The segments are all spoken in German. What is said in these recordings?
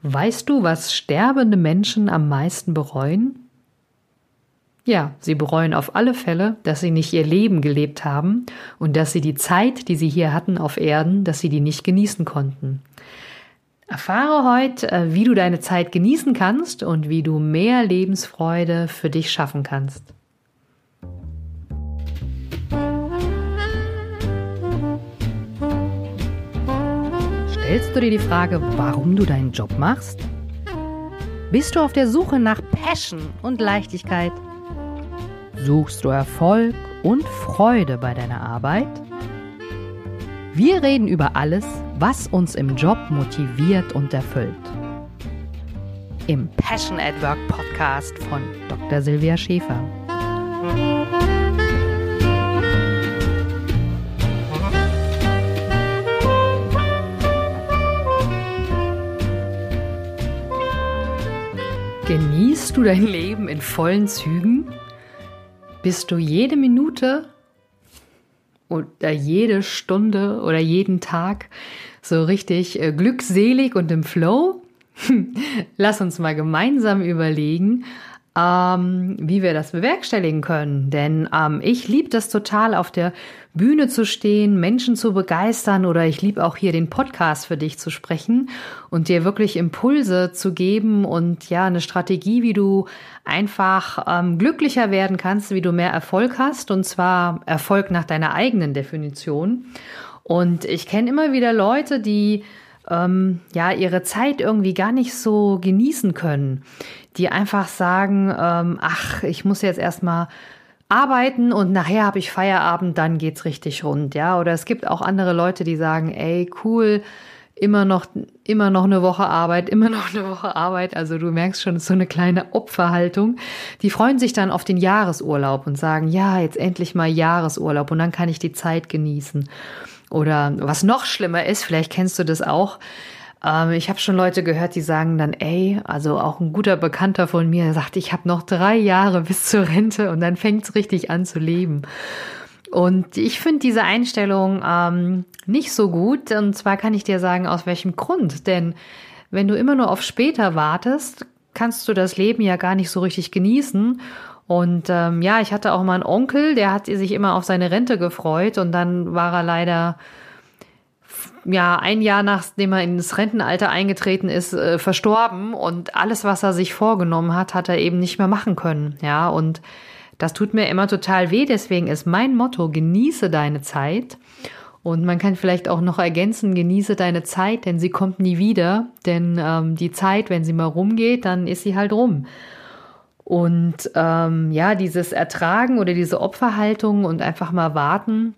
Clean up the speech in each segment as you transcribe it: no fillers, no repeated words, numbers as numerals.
Weißt du, was sterbende Menschen am meisten bereuen? Ja, sie bereuen auf alle Fälle, dass sie nicht ihr Leben gelebt haben und dass sie die Zeit, die sie hier hatten auf Erden, dass sie die nicht genießen konnten. Erfahre heute, wie du deine Zeit genießen kannst und wie du mehr Lebensfreude für dich schaffen kannst. Stellst du dir die Frage, warum du deinen Job machst? Bist du auf der Suche nach Passion und Leichtigkeit? Suchst du Erfolg und Freude bei deiner Arbeit? Wir reden über alles, was uns im Job motiviert und erfüllt. Im Passion at Work Podcast von Dr. Silvia Schäfer. Genießt du dein Leben in vollen Zügen? Bist du jede Minute oder jede Stunde oder jeden Tag so richtig glückselig und im Flow? Lass uns mal gemeinsam überlegen, wie wir das bewerkstelligen können. Denn ich liebe das total, auf der Bühne zu stehen, Menschen zu begeistern, oder ich liebe auch hier den Podcast für dich zu sprechen und dir wirklich Impulse zu geben und ja, eine Strategie, wie du einfach glücklicher werden kannst, wie du mehr Erfolg hast, und zwar Erfolg nach deiner eigenen Definition. Und ich kenne immer wieder Leute, die ihre Zeit irgendwie gar nicht so genießen können, die einfach sagen, ich muss jetzt erstmal arbeiten und nachher habe ich Feierabend, dann geht's richtig rund, ja. Oder es gibt auch andere Leute, die sagen, ey, cool, immer noch eine Woche Arbeit, also du merkst schon, es ist so eine kleine Opferhaltung. Die freuen sich dann auf den Jahresurlaub und sagen, ja, jetzt endlich mal Jahresurlaub und dann kann ich die Zeit genießen. Oder was noch schlimmer ist, vielleicht kennst du das auch, ich habe schon Leute gehört, die sagen dann, also auch ein guter Bekannter von mir, der sagt, ich habe noch 3 Jahre bis zur Rente und dann fängt's richtig an zu leben. Und ich finde diese Einstellung nicht so gut, und zwar kann ich dir sagen, aus welchem Grund. Denn wenn du immer nur auf später wartest, kannst du das Leben ja gar nicht so richtig genießen. Und ich hatte auch mal einen Onkel, der hat sich immer auf seine Rente gefreut, und dann war er leider 1 Jahr nachdem er ins Rentenalter eingetreten ist, verstorben, und alles, was er sich vorgenommen hat, hat er eben nicht mehr machen können. Ja, und das tut mir immer total weh. Deswegen ist mein Motto: Genieße deine Zeit. Und man kann vielleicht auch noch ergänzen: Genieße deine Zeit, denn sie kommt nie wieder. Denn die Zeit, wenn sie mal rumgeht, dann ist sie halt rum. Und dieses Ertragen oder diese Opferhaltung und einfach mal warten,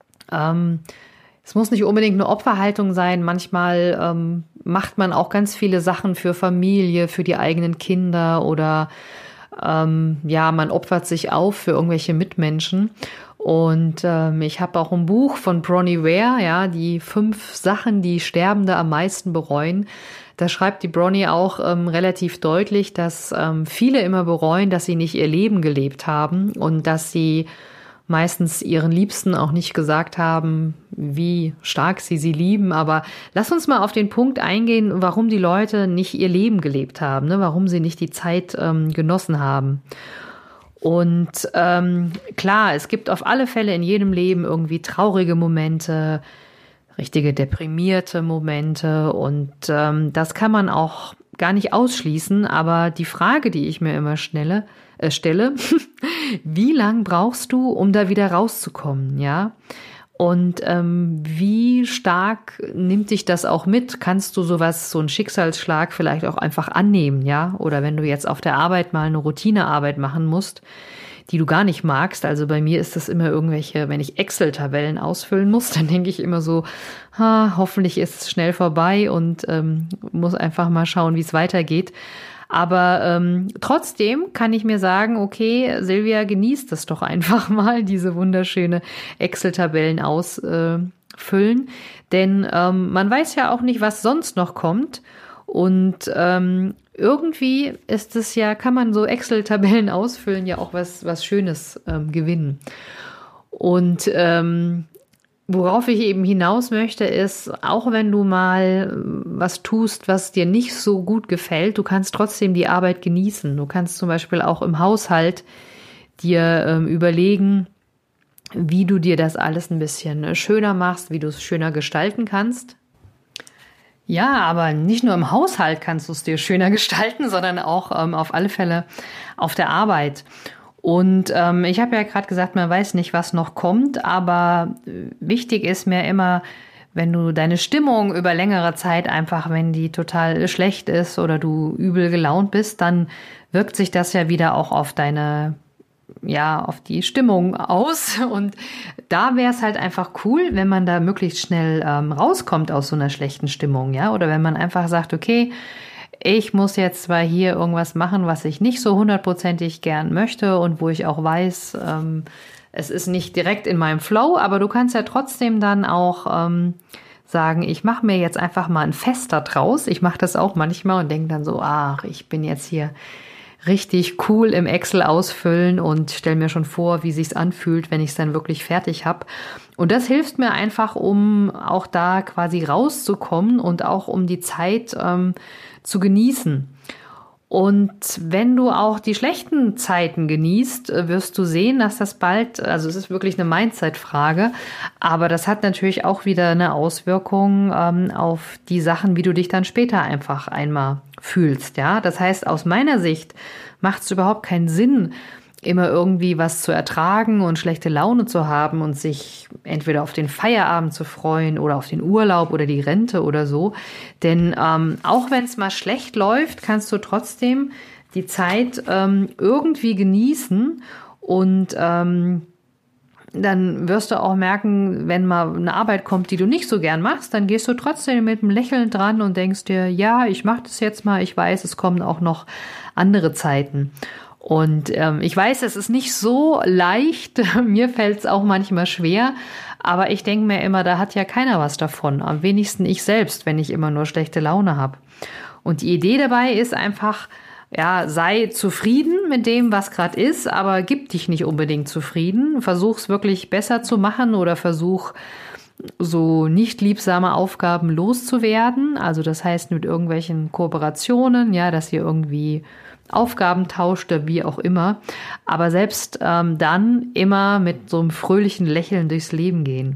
es muss nicht unbedingt eine Opferhaltung sein. Manchmal macht man auch ganz viele Sachen für Familie, für die eigenen Kinder, oder man opfert sich auf für irgendwelche Mitmenschen. Und ich habe auch ein Buch von Bronnie Ware, die 5 Sachen, die Sterbende am meisten bereuen. Da schreibt die Bronnie auch relativ deutlich, dass viele immer bereuen, dass sie nicht ihr Leben gelebt haben und dass sie meistens ihren Liebsten auch nicht gesagt haben, wie stark sie lieben. Aber lass uns mal auf den Punkt eingehen, warum die Leute nicht ihr Leben gelebt haben, ne? Warum sie nicht die Zeit genossen haben. Und klar, es gibt auf alle Fälle in jedem Leben irgendwie traurige Momente, richtige deprimierte Momente, und das kann man auch gar nicht ausschließen. Aber die Frage, die ich mir immer stelle, wie lang brauchst du, um da wieder rauszukommen, ja? Und wie stark nimmt dich das auch mit? Kannst du so einen Schicksalsschlag vielleicht auch einfach annehmen, ja? Oder wenn du jetzt auf der Arbeit mal eine Routinearbeit machen musst, die du gar nicht magst. Also bei mir ist das immer wenn ich Excel-Tabellen ausfüllen muss, dann denke ich immer so, hoffentlich ist es schnell vorbei, und muss einfach mal schauen, wie es weitergeht. Aber trotzdem kann ich mir sagen, okay, Silvia, genießt das doch einfach mal, diese wunderschöne Excel-Tabellen ausfüllen. Denn man weiß ja auch nicht, was sonst noch kommt. Und irgendwie ist es ja, kann man so Excel-Tabellen ausfüllen, ja auch was Schönes gewinnen. Und worauf ich eben hinaus möchte, ist, auch wenn du mal was tust, was dir nicht so gut gefällt, du kannst trotzdem die Arbeit genießen. Du kannst zum Beispiel auch im Haushalt dir überlegen, wie du dir das alles ein bisschen schöner machst, wie du es schöner gestalten kannst. Ja, aber nicht nur im Haushalt kannst du es dir schöner gestalten, sondern auch auf alle Fälle auf der Arbeit. Und ich habe ja gerade gesagt, man weiß nicht, was noch kommt, aber wichtig ist mir immer, wenn du deine Stimmung über längere Zeit einfach, wenn die total schlecht ist oder du übel gelaunt bist, dann wirkt sich das ja wieder auch auf auf die Stimmung aus. Und da wäre es halt einfach cool, wenn man da möglichst schnell rauskommt aus so einer schlechten Stimmung, ja, oder wenn man einfach sagt, okay, ich muss jetzt zwar hier irgendwas machen, was ich nicht so 100%ig gern möchte und wo ich auch weiß, es ist nicht direkt in meinem Flow, aber du kannst ja trotzdem dann auch sagen, ich mache mir jetzt einfach mal ein Fest da draus. Ich mache das auch manchmal und denke dann so, ach, ich bin jetzt hier richtig cool im Excel ausfüllen und stelle mir schon vor, wie sich's anfühlt, wenn ich es dann wirklich fertig habe. Und das hilft mir einfach, um auch da quasi rauszukommen und auch um die Zeit zu genießen. Und wenn du auch die schlechten Zeiten genießt, wirst du sehen, dass das bald, also es ist wirklich eine Mindset-Frage, aber das hat natürlich auch wieder eine Auswirkung auf die Sachen, wie du dich dann später einfach einmal fühlst. Ja, das heißt, aus meiner Sicht macht es überhaupt keinen Sinn, immer irgendwie was zu ertragen und schlechte Laune zu haben und sich entweder auf den Feierabend zu freuen oder auf den Urlaub oder die Rente oder so. Denn auch wenn es mal schlecht läuft, kannst du trotzdem die Zeit irgendwie genießen und dann wirst du auch merken, wenn mal eine Arbeit kommt, die du nicht so gern machst, dann gehst du trotzdem mit einem Lächeln dran und denkst dir, ja, ich mache das jetzt mal, ich weiß, es kommen auch noch andere Zeiten. Und ich weiß, es ist nicht so leicht, mir fällt es auch manchmal schwer, aber ich denke mir immer, da hat ja keiner was davon, am wenigsten ich selbst, wenn ich immer nur schlechte Laune habe. Und die Idee dabei ist einfach, ja, sei zufrieden mit dem, was gerade ist, aber gib dich nicht unbedingt zufrieden, versuch's wirklich besser zu machen oder versuch so nicht liebsame Aufgaben loszuwerden, also das heißt mit irgendwelchen Kooperationen, ja, dass ihr irgendwie Aufgaben tauscht oder wie auch immer, aber selbst dann immer mit so einem fröhlichen Lächeln durchs Leben gehen.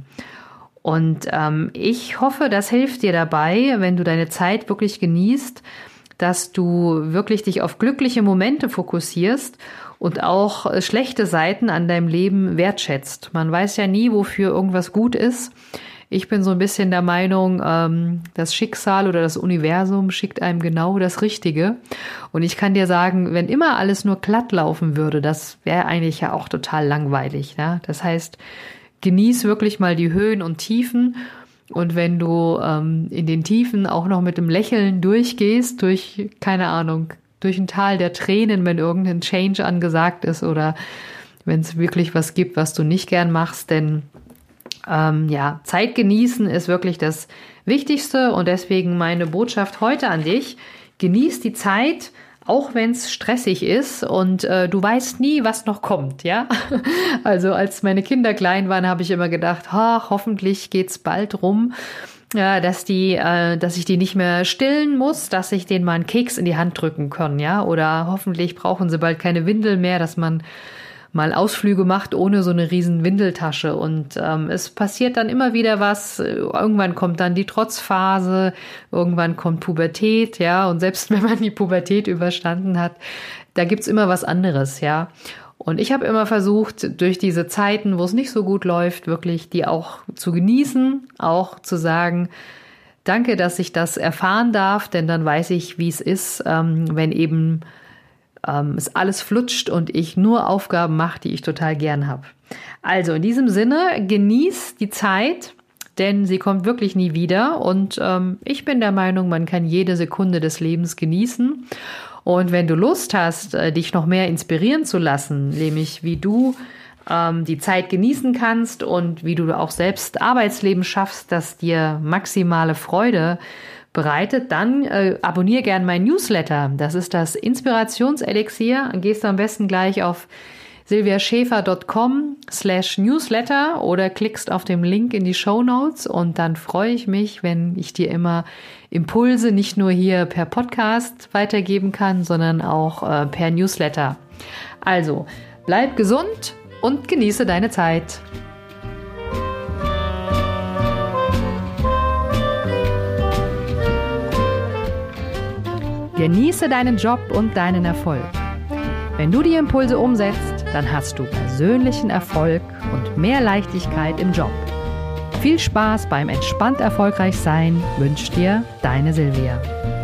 Und ich hoffe, das hilft dir dabei, wenn du deine Zeit wirklich genießt, dass du wirklich dich auf glückliche Momente fokussierst und auch schlechte Seiten an deinem Leben wertschätzt. Man weiß ja nie, wofür irgendwas gut ist. Ich bin so ein bisschen der Meinung, das Schicksal oder das Universum schickt einem genau das Richtige. Und ich kann dir sagen, wenn immer alles nur glatt laufen würde, das wäre eigentlich ja auch total langweilig. Ne? Das heißt, genieß wirklich mal die Höhen und Tiefen. Und wenn du in den Tiefen auch noch mit dem Lächeln durchgehst, durch, keine Ahnung, durch ein Tal der Tränen, wenn irgendein Change angesagt ist oder wenn es wirklich was gibt, was du nicht gern machst, denn Zeit genießen ist wirklich das Wichtigste und deswegen meine Botschaft heute an dich. Genieß die Zeit, auch wenn es stressig ist und du weißt nie, was noch kommt, ja. Also als meine Kinder klein waren, habe ich immer gedacht, hoffentlich geht's bald rum, ja, dass ich die nicht mehr stillen muss, dass ich denen mal einen Keks in die Hand drücken kann, ja. Oder hoffentlich brauchen sie bald keine Windel mehr, dass man mal Ausflüge macht ohne so eine riesen Windeltasche und es passiert dann immer wieder was, irgendwann kommt dann die Trotzphase, irgendwann kommt Pubertät, ja, und selbst wenn man die Pubertät überstanden hat, da gibt's immer was anderes, ja. Und ich habe immer versucht, durch diese Zeiten, wo es nicht so gut läuft, wirklich die auch zu genießen, auch zu sagen, danke, dass ich das erfahren darf, denn dann weiß ich, wie es ist, wenn eben es alles flutscht und ich nur Aufgaben mache, die ich total gern habe. Also in diesem Sinne, genieß die Zeit, denn sie kommt wirklich nie wieder und ich bin der Meinung, man kann jede Sekunde des Lebens genießen. Und wenn du Lust hast, dich noch mehr inspirieren zu lassen, nämlich wie du die Zeit genießen kannst und wie du auch selbst Arbeitsleben schaffst, das dir maximale Freude bereitet, dann abonniere gern mein Newsletter. Das ist das Inspirationselixier. Gehst du am besten gleich auf silviaschäfer.com/newsletter oder klickst auf den Link in die Shownotes und dann freue ich mich, wenn ich dir immer Impulse nicht nur hier per Podcast weitergeben kann, sondern auch per Newsletter. Also, bleib gesund und genieße deine Zeit. Genieße deinen Job und deinen Erfolg. Wenn du die Impulse umsetzt, dann hast du persönlichen Erfolg und mehr Leichtigkeit im Job. Viel Spaß beim entspannt erfolgreich sein wünscht dir deine Silvia.